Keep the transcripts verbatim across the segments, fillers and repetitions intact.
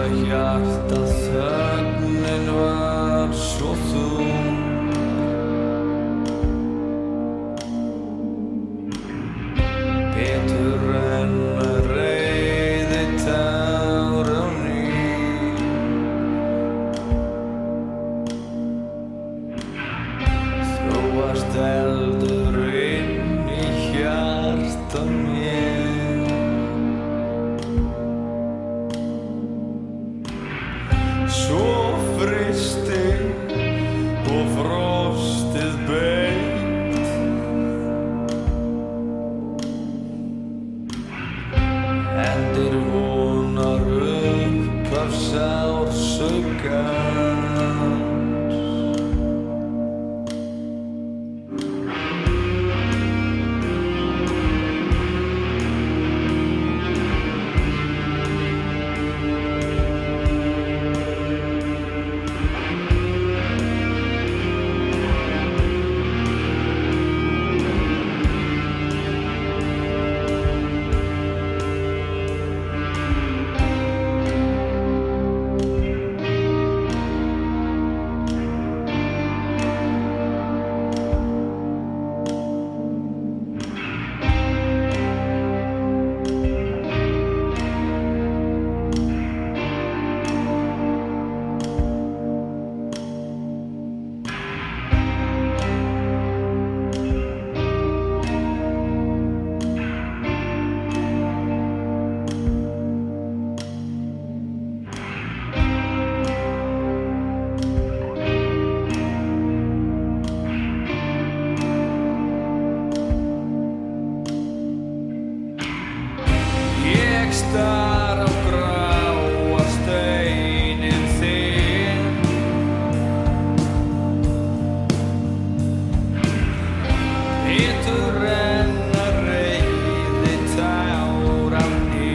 hjarta þögnin var svo þung. Betur en að reiði tár á ný. Þróast eldur inn í hjarta mér. Svo frysti og frostið beit. Hendir vonar upp af sársauka. Ég star á gráa steininn þinn. Betur en að reiði tár á ný.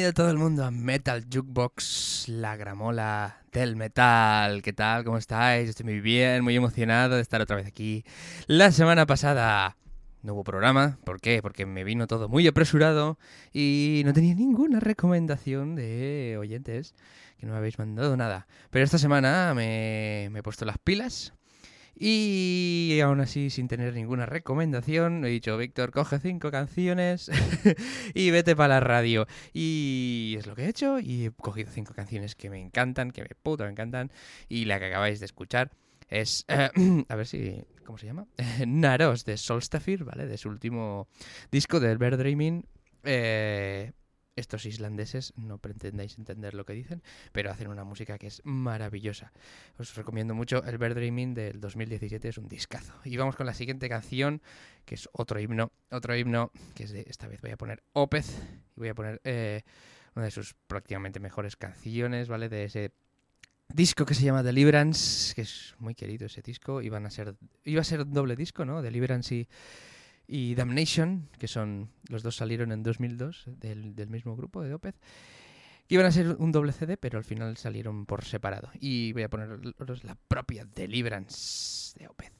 Bienvenido a todo el mundo a Metal Jukebox, la gramola del metal. ¿Qué tal? ¿Cómo estáis? Estoy muy bien, muy emocionado de estar otra vez aquí. La semana pasada no hubo programa. ¿Por qué? Porque me vino todo muy apresurado y no tenía ninguna recomendación de oyentes, que no me habéis mandado nada. Pero esta semana me, me he puesto las pilas. Y aún así, sin tener ninguna recomendación, he dicho, Víctor, coge cinco canciones y vete para la radio. Y es lo que he hecho, y he cogido cinco canciones que me encantan, que me puto me encantan. Y la que acabáis de escuchar es, eh, a ver si, ¿cómo se llama? Naros, de Solstafir, ¿vale? De su último disco, del Bird Dreaming. Eh... Estos islandeses no pretendáis entender lo que dicen, pero hacen una música que es maravillosa. Os recomiendo mucho el Bird Dreaming del dos mil diecisiete, es un discazo. Y vamos con la siguiente canción, que es otro himno, otro himno, que es de, esta vez voy a poner Opeth, y voy a poner eh, una de sus prácticamente mejores canciones, ¿vale? De ese disco que se llama Deliverance, que es muy querido ese disco. Iban a ser, iba a ser un doble disco, ¿no? Deliverance y... y Damnation, que son los dos salieron en dos mil dos del, del mismo grupo de Opeth, que iban a ser un doble C D, pero al final salieron por separado. Y voy a poneros la propia Deliverance de Opeth.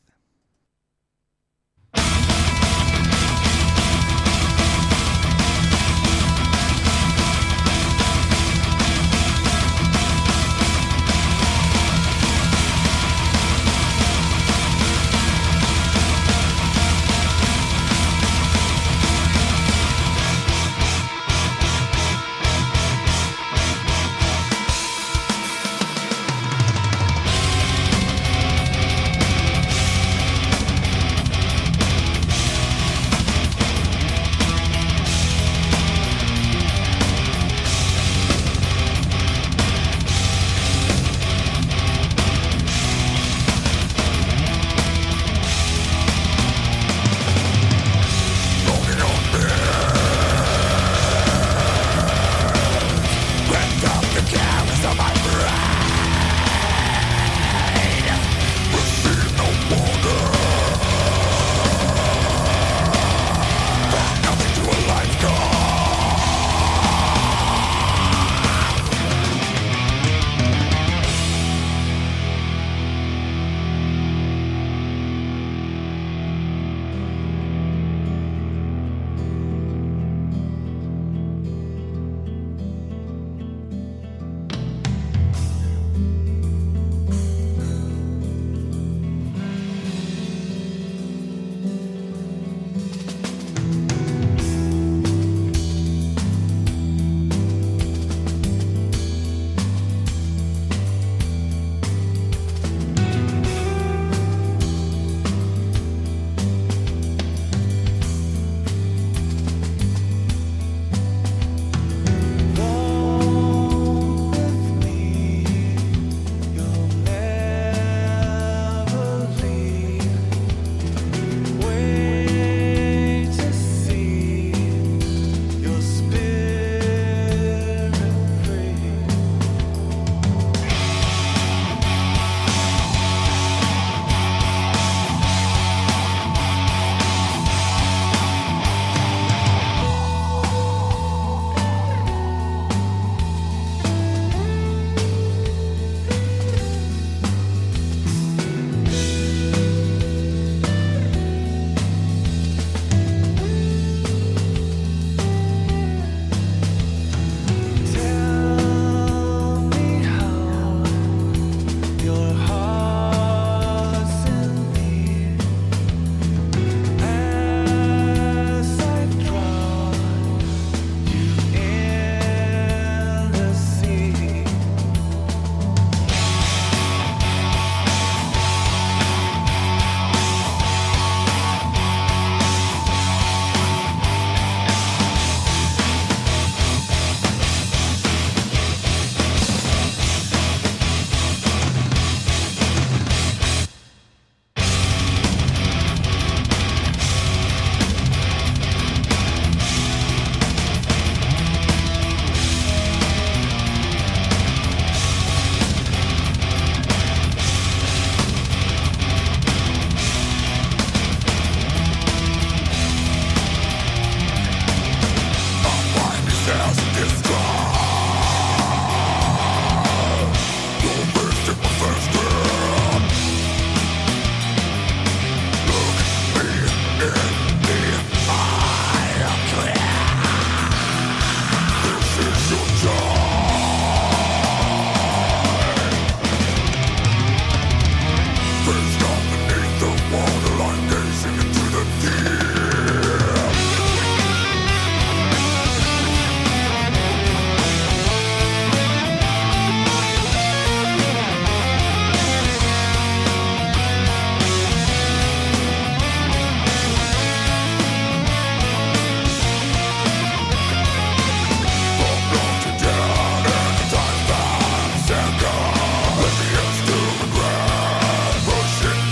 Pushing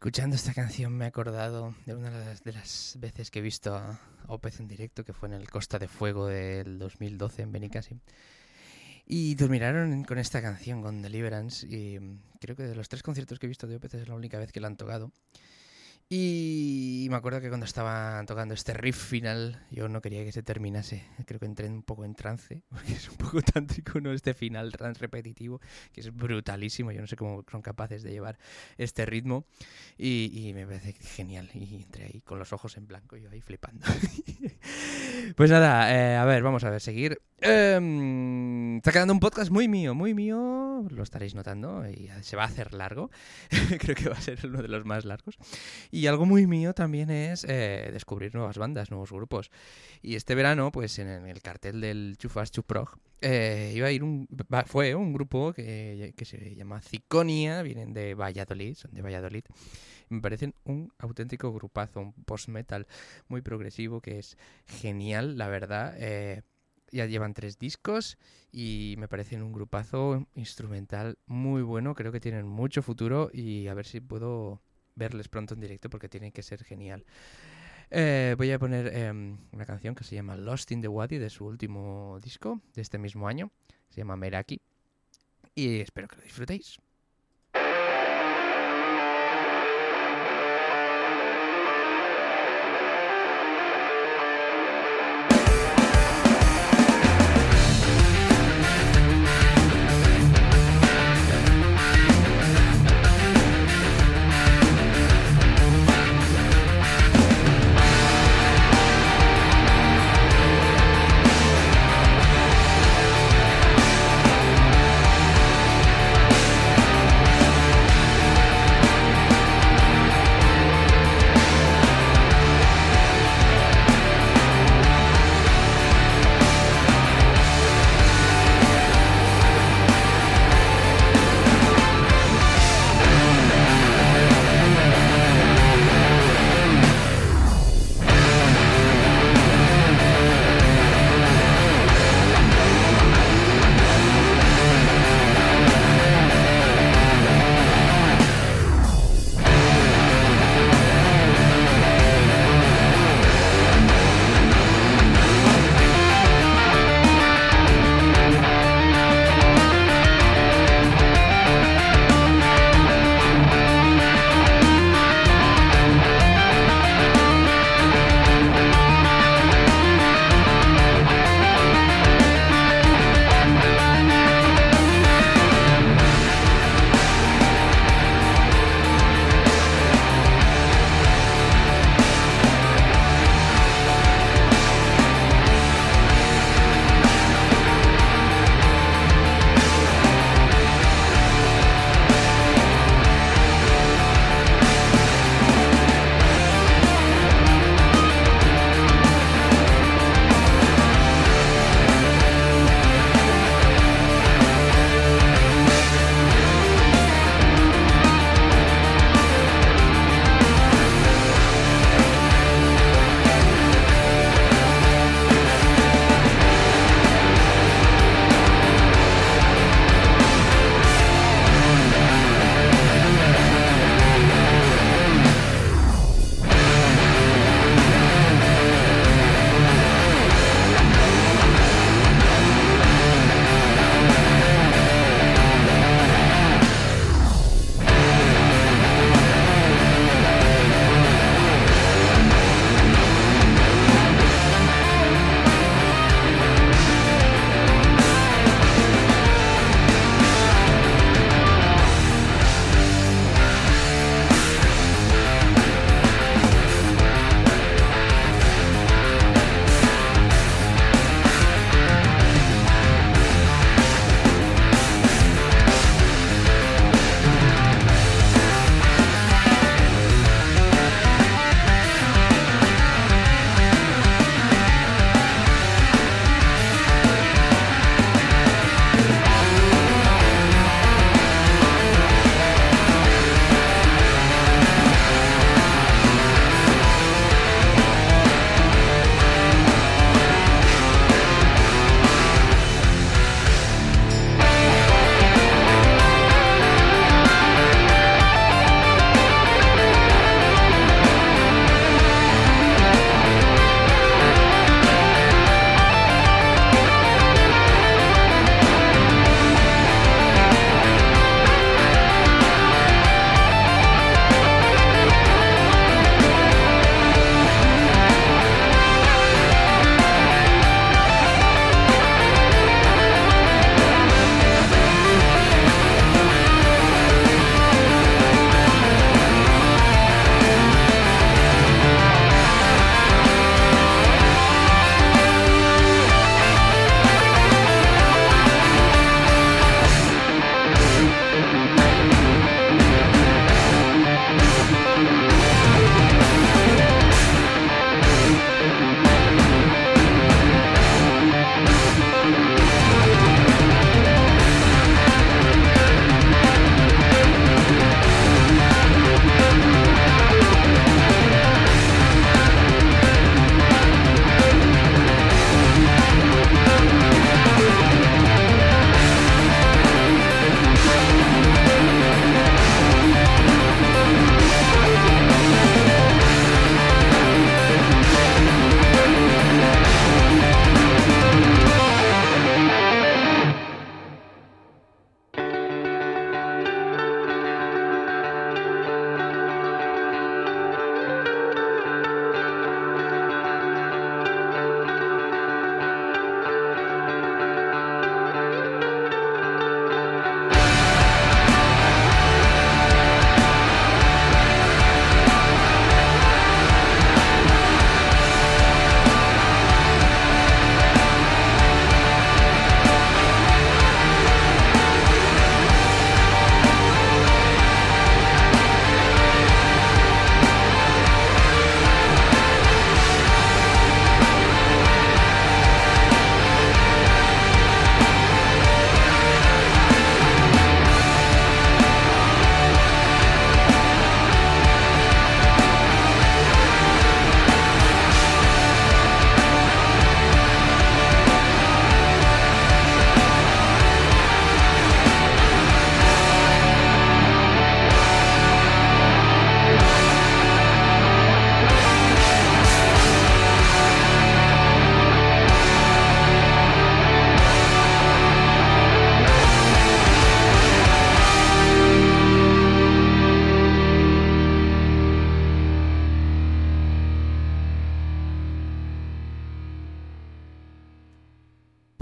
Escuchando esta canción me he acordado de una de las, de las veces que he visto a Opeth en directo, que fue en el Costa de Fuego del dos mil doce en Benicàssim. Y terminaron con esta canción, con Deliverance, y creo que de los tres conciertos que he visto de Opeth es la única vez que la han tocado. Y me acuerdo que cuando estaban tocando este riff final, yo no quería que se terminase. Creo que entré un poco en trance, porque es un poco tántrico, ¿no? Este final tan repetitivo, que es brutalísimo. Yo no sé cómo son capaces de llevar este ritmo. Y, y me parece genial. Y entré ahí con los ojos en blanco, yo ahí flipando. Pues nada, eh, a ver, vamos a ver, seguir. Eh, está quedando un podcast muy mío, muy mío. Lo estaréis notando y se va a hacer largo. Creo que va a ser uno de los más largos. Y algo muy mío también es eh, descubrir nuevas bandas, nuevos grupos. Y este verano, pues en el cartel del Too Fast to Prog, eh, iba a ir un, fue un grupo que, que se llama Ziconia, vienen de Valladolid, son de Valladolid. Me parecen un auténtico grupazo, un post-metal muy progresivo que es genial, la verdad. Eh, ya llevan tres discos y me parecen un grupazo instrumental muy bueno. Creo que tienen mucho futuro y a ver si puedo verles pronto en directo porque tienen que ser genial. Eh, voy a poner eh, una canción que se llama Lost in the Wadi de su último disco de este mismo año. Se llama Meraki y espero que lo disfrutéis. We'll be right back.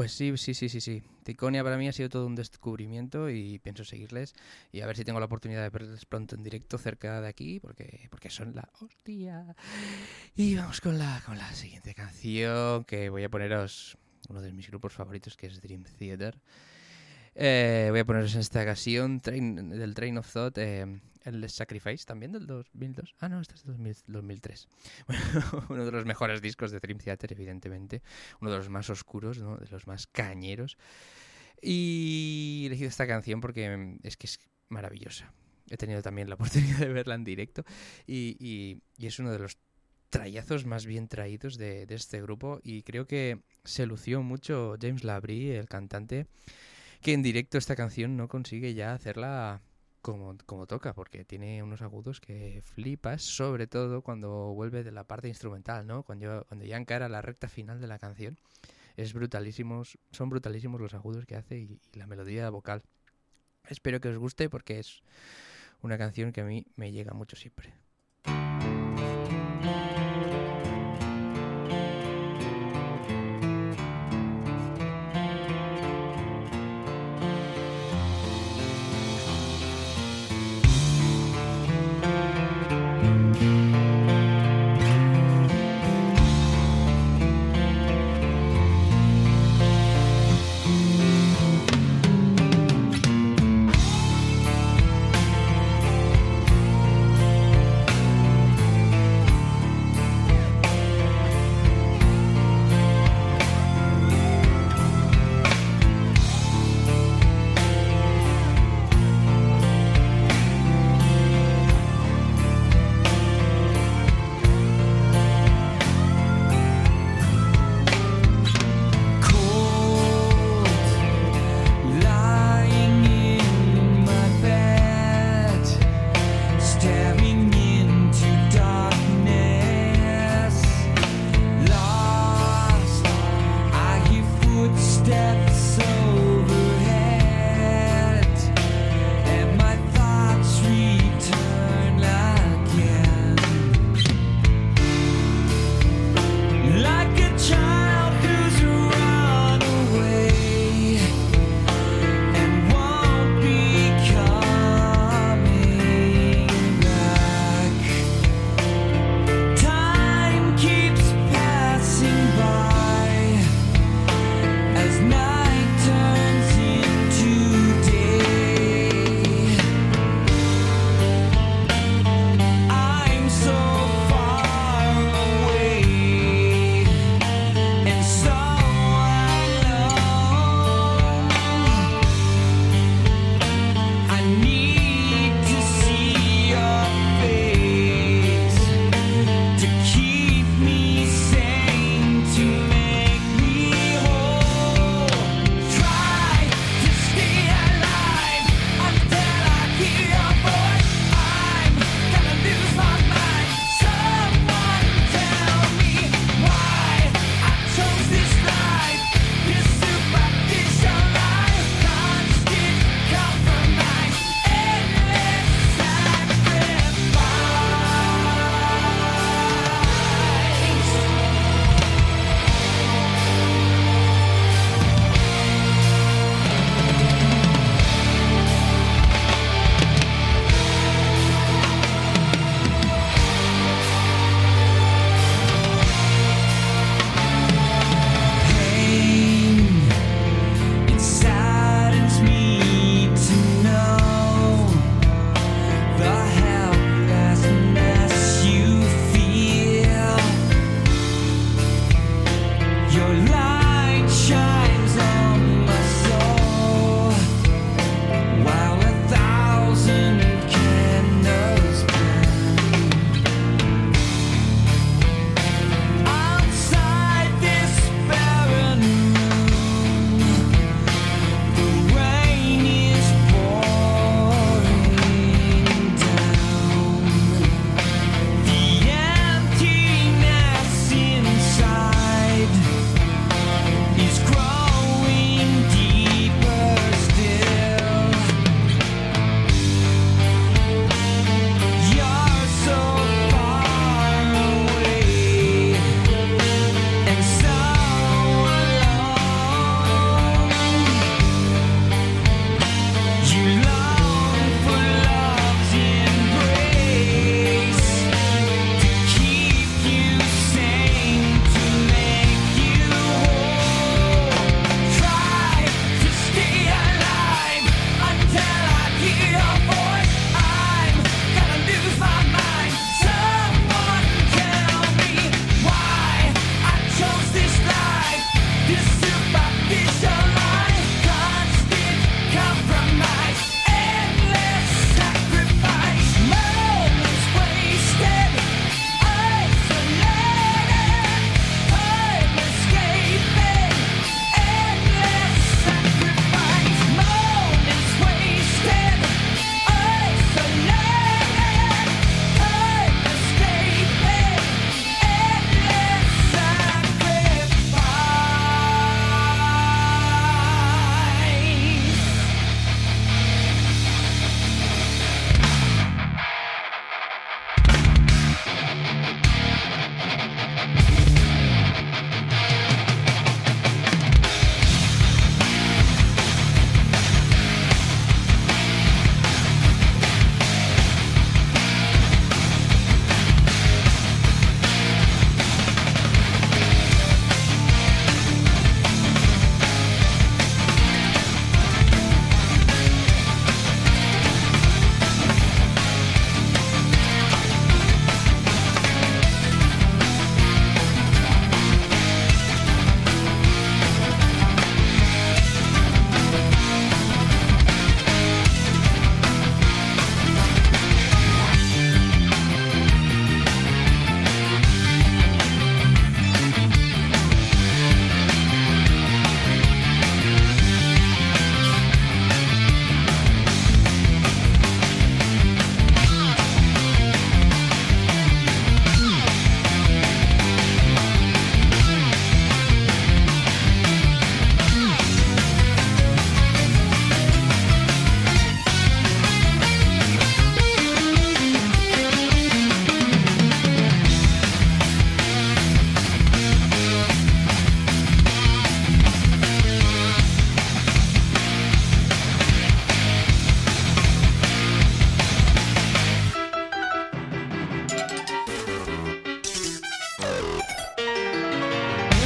Pues sí, sí, sí, sí, sí. Ticonia para mí ha sido todo un descubrimiento y pienso seguirles y a ver si tengo la oportunidad de verles pronto en directo cerca de aquí porque, porque son la hostia. Y vamos con la, con la siguiente canción que voy a poneros uno de mis grupos favoritos que es Dream Theater. Eh, voy a poneros en esta ocasión train, del Train of Thought, eh, el Sacrifice también del dos mil dos. Ah, no, este es del dos mil tres. Bueno, uno de los mejores discos de Dream Theater, evidentemente. Uno de los más oscuros, ¿no? De los más cañeros. Y he elegido esta canción porque es que es maravillosa. He tenido también la oportunidad de verla en directo y, y, y es uno de los trayazos más bien traídos de, de este grupo y creo que se lució mucho James Labrie, el cantante, que en directo esta canción no consigue ya hacerla como, como toca, porque tiene unos agudos que flipas, sobre todo cuando vuelve de la parte instrumental, ¿no? Cuando, cuando ya encara la recta final de la canción, es brutalísimos, son brutalísimos los agudos que hace y, y la melodía vocal. Espero que os guste porque es una canción que a mí me llega mucho siempre.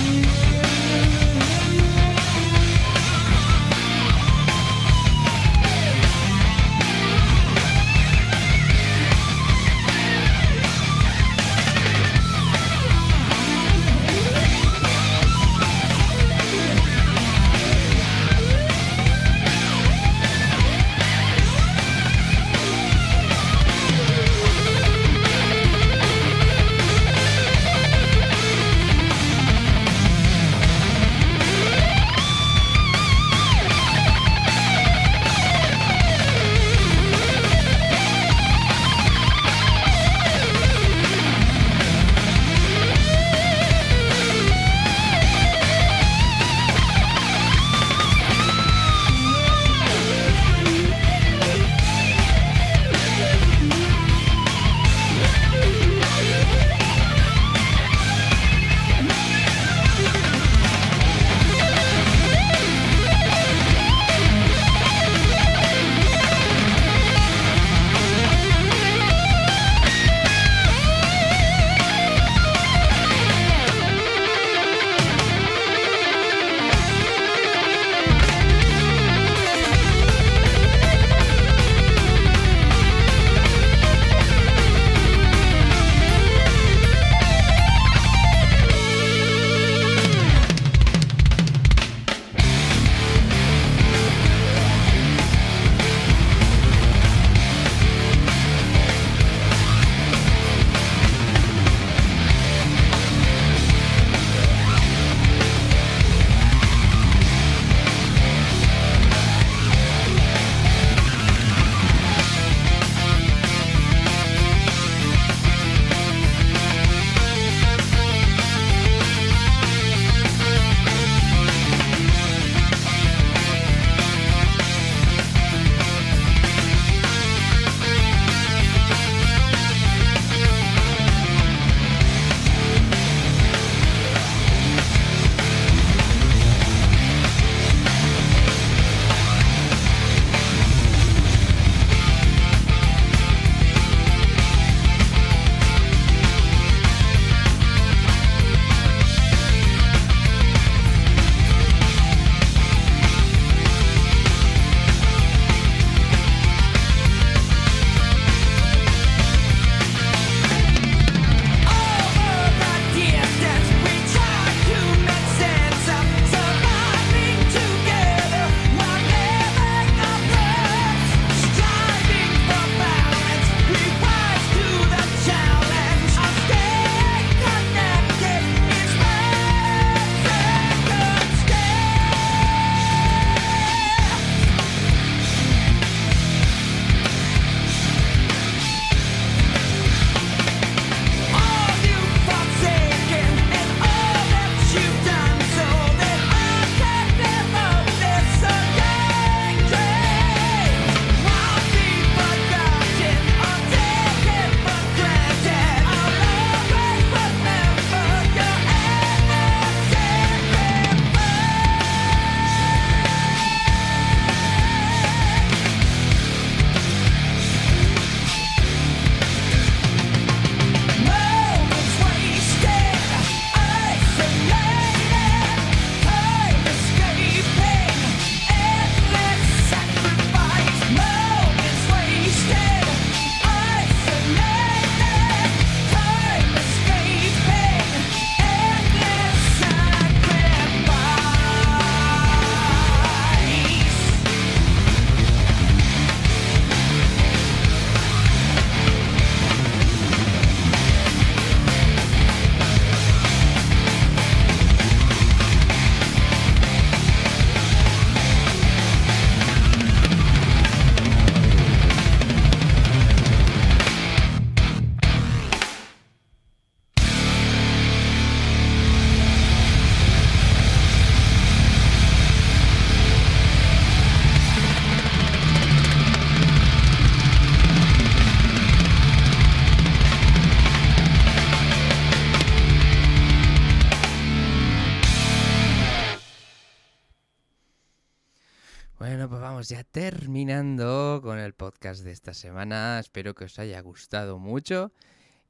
Bueno, pues vamos ya terminando con el podcast de esta semana. Espero que os haya gustado mucho.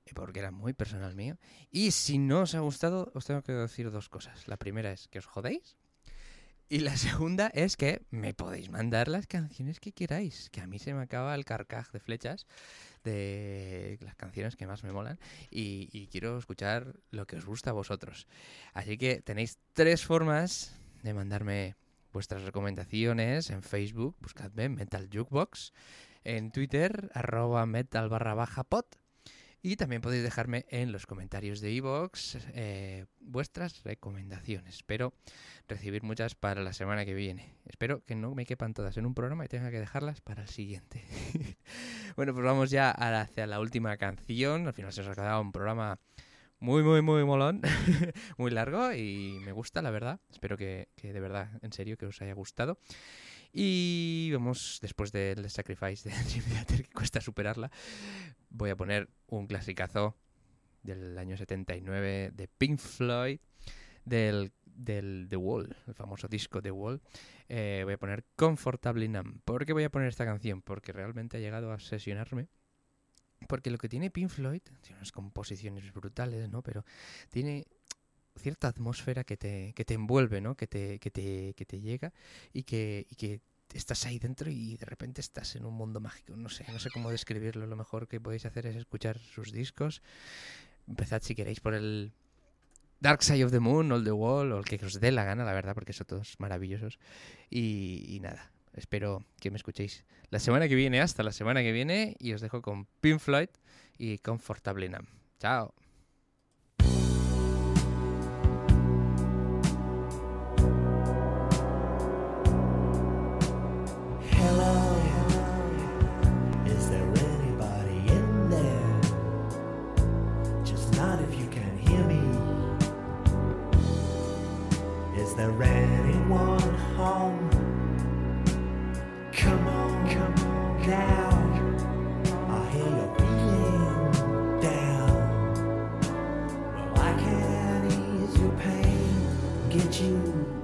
porque era muy personal mío. Y si no os ha gustado, os tengo que decir dos cosas. La primera es que os jodéis. Y la segunda es que me podéis mandar las canciones que queráis, que a mí se me acaba el carcaj de flechas de las canciones que más me molan y, y quiero escuchar lo que os gusta a vosotros. Así que tenéis tres formas de mandarme vuestras recomendaciones. En Facebook, buscadme Metal Jukebox. En Twitter, arroba metal barra baja pod. Y también podéis dejarme en los comentarios de iVoox eh, vuestras recomendaciones. Espero recibir muchas para la semana que viene. Espero que no me quepan todas en un programa y tenga que dejarlas para el siguiente. Bueno, pues vamos ya hacia la última canción. Al final se os ha quedado un programa muy, muy, muy molón. Muy largo y me gusta, la verdad. Espero que, que de verdad, en serio, que os haya gustado. Y vamos, después del Sacrifice de Dream Theater, que cuesta superarla, voy a poner un clasicazo del año setenta y nueve de Pink Floyd, del, del The Wall, el famoso disco The Wall. Eh, voy a poner Comfortably Numb. ¿Por qué voy a poner esta canción? Porque realmente ha llegado a obsesionarme. Porque lo que tiene Pink Floyd, tiene unas composiciones brutales, ¿no? Pero tiene cierta atmósfera que te, que te envuelve, ¿no? Que te, que te, que te llega y que, y que estás ahí dentro y de repente estás en un mundo mágico. No sé, no sé cómo describirlo. Lo mejor que podéis hacer es escuchar sus discos. Empezad si queréis por el Dark Side of the Moon o el The Wall o el que os dé la gana, la verdad, porque son todos maravillosos. Y, y nada, espero que me escuchéis la semana que viene, hasta la semana que viene, y os dejo con Pink Floyd y Comfortably Numb. Chao. Is there anyone home? Come on, come on now. I hear you're feeling down. Well, I can ease your pain, get you